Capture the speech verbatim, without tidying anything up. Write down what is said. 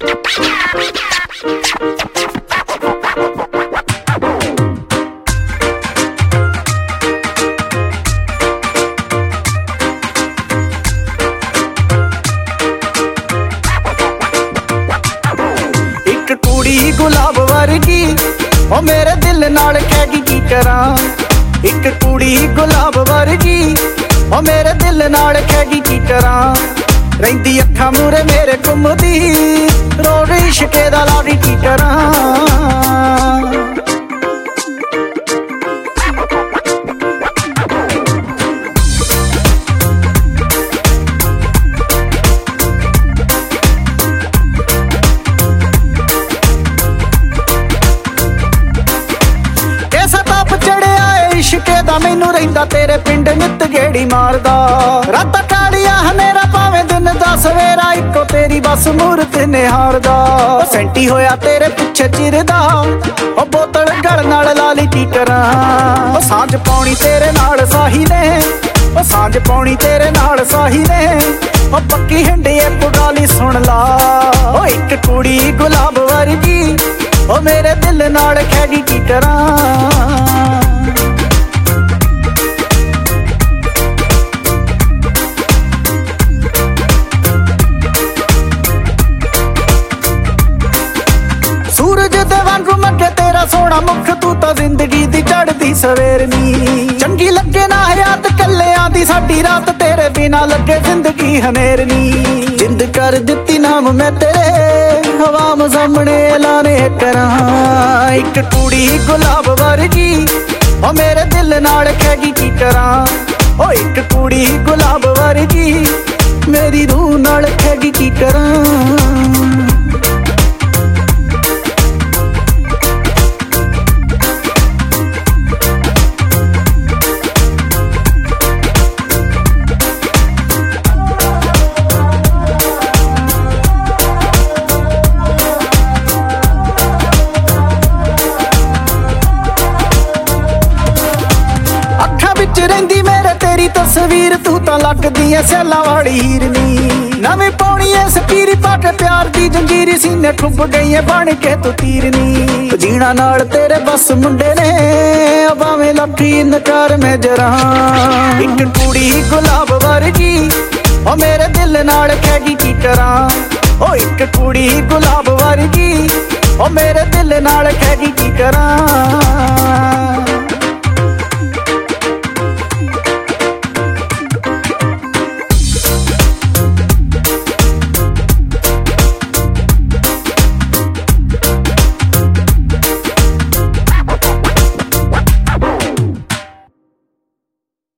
गुलाब वर्गी ओ मेरे दिल नाल खैगी की करां। एक कुड़ी गुलाब वर्गी ओ मेरे दिल नाल खैगी की करां। रहिंदी अखां मूरे मेरे घुमदी रोड इश्के दा लाडी की करां। मैनू रहिंदा तेरे पिंड नित गेड़ी मारदा। रात कालिया हनेरा भावें दिन दा सवेरा इको तेरी बस मूरत निहारदा। सेंटी होया तेरे पिछे चिरदा ओ बोतल गल नाल लाली की करां। ओ सांझ पौनी तेरे नाल साही ने ओ सांझ पौनी तेरे नाल साही ने ओ पक्की हिंडिए पुगाली सुन ला। ओ एक कुड़ी गुलाब वर्गी ओ मेरे दिल नाल खैगी की करां। सूरज दे वांगू मगे तेरा सोना मुख तू तो जिंदगी दी चढ़दी सवेरनी। चंगी लगे ना हयात कल्लियां दी साडी रात तेरे बिना लगे जिंदगी हनेरनी। जिंद कर दित्ती नाम मैं तेरे हवाम सामने लाने करां। एक कुड़ी गुलाब वर्गी ओ मेरे दिल नाल खैगी की करां। ओ एक कुड़ी गुलाब वर्गी मेरी रूह नाल खैगी की करां। रहिंदी मेरे तेरी तस्वीर तू तो लगदी है सैला वाली हीरनी। नवी पौनी है सकीरी पाके प्यार दी जंजीरी सीने ठुब गई है बन के तू तीरनी। जीना नाल तेरे बस मुंडे ने भावें लखी इनकार में जरा। एक कुड़ी गुलाब वर्गी ओ मेरे दिल नाल खैगी की करां। ओ एक कुड़ी गुलाब वर्गी ओ मेरे दिल नाल खैगी की करां।